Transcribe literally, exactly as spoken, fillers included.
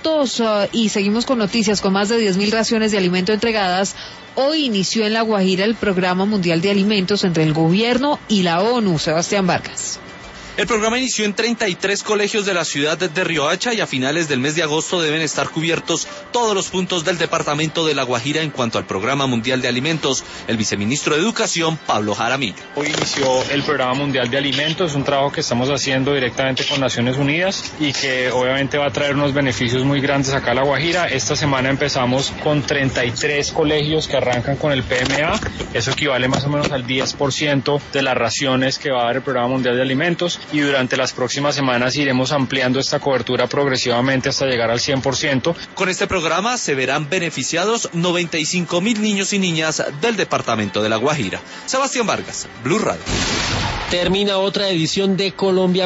minutos uh, y seguimos con noticias. Con más de diez mil raciones de alimento entregadas, hoy inició en La Guajira el Programa Mundial de Alimentos entre el gobierno y la ONU. Sebastián Vargas. El programa inició en treinta y tres colegios de la ciudad de Riohacha y a finales del mes de agosto deben estar cubiertos todos los puntos del departamento de La Guajira en cuanto al Programa Mundial de Alimentos. El viceministro de Educación, Pablo Jaramillo. Hoy inició el Programa Mundial de Alimentos, un trabajo que estamos haciendo directamente con Naciones Unidas y que obviamente va a traer unos beneficios muy grandes acá a La Guajira. Esta semana empezamos con treinta y tres colegios que arrancan con el P M A. Eso equivale más o menos al diez por ciento de las raciones que va a dar el Programa Mundial de Alimentos. Y durante las próximas semanas iremos ampliando esta cobertura progresivamente hasta llegar al cien por ciento. Con este programa se verán beneficiados noventa y cinco mil niños y niñas del departamento de La Guajira. Sebastián Vargas, Blue Radio. Termina otra edición de Colombia